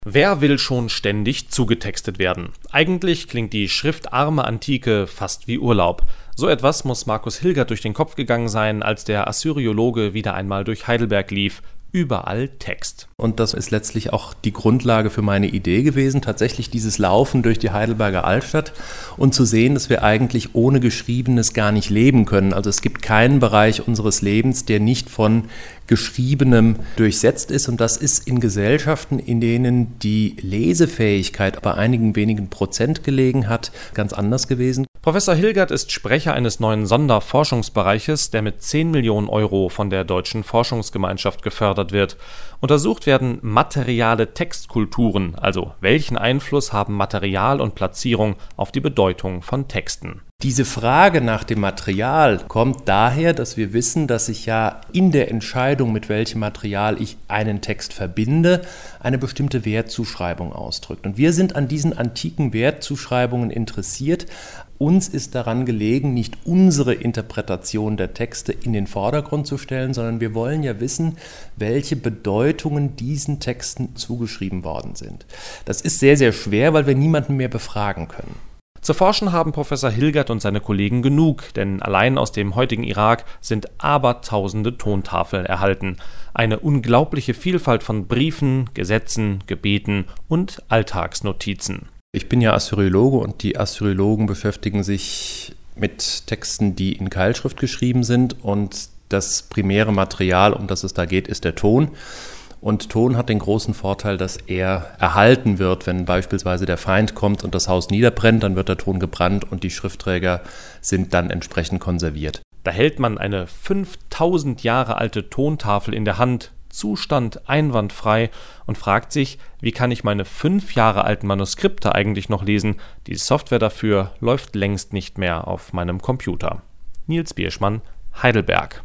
Wer will schon ständig zugetextet werden? Eigentlich klingt die schriftarme Antike fast wie Urlaub. So etwas muss Markus Hilgert durch den Kopf gegangen sein, als der Assyriologe wieder einmal durch Heidelberg lief. Überall Text. Und das ist letztlich auch die Grundlage für meine Idee gewesen, tatsächlich dieses Laufen durch die Heidelberger Altstadt und zu sehen, dass wir eigentlich ohne Geschriebenes gar nicht leben können. Also es gibt keinen Bereich unseres Lebens, der nicht von Geschriebenem durchsetzt ist, und das ist in Gesellschaften, in denen die Lesefähigkeit bei einigen wenigen Prozent gelegen hat, ganz anders gewesen. Professor Hilgert ist Sprecher eines neuen Sonderforschungsbereiches, der mit 10 Millionen Euro von der Deutschen Forschungsgemeinschaft gefördert wird. Untersucht werden materiale Textkulturen, also welchen Einfluss haben Material und Platzierung auf die Bedeutung von Texten. Diese Frage nach dem Material kommt daher, dass wir wissen, dass sich ja in der Entscheidung, mit welchem Material ich einen Text verbinde, eine bestimmte Wertzuschreibung ausdrückt. Und wir sind an diesen antiken Wertzuschreibungen interessiert. Uns ist daran gelegen, nicht unsere Interpretation der Texte in den Vordergrund zu stellen, sondern wir wollen ja wissen, welche Bedeutungen diesen Texten zugeschrieben worden sind. Das ist sehr, sehr schwer, weil wir niemanden mehr befragen können. Zu forschen haben Professor Hilgert und seine Kollegen genug, denn allein aus dem heutigen Irak sind abertausende Tontafeln erhalten. Eine unglaubliche Vielfalt von Briefen, Gesetzen, Gebeten und Alltagsnotizen. Ich bin ja Assyriologe und die Assyriologen beschäftigen sich mit Texten, die in Keilschrift geschrieben sind, und das primäre Material, um das es da geht, ist der Ton. Und Ton hat den großen Vorteil, dass er erhalten wird. Wenn beispielsweise der Feind kommt und das Haus niederbrennt, dann wird der Ton gebrannt und die Schriftträger sind dann entsprechend konserviert. Da hält man eine 5000 Jahre alte Tontafel in der Hand, Zustand einwandfrei, und fragt sich, wie kann ich meine 5 Jahre alten Manuskripte eigentlich noch lesen? Die Software dafür läuft längst nicht mehr auf meinem Computer. Nils Bierschmann, Heidelberg.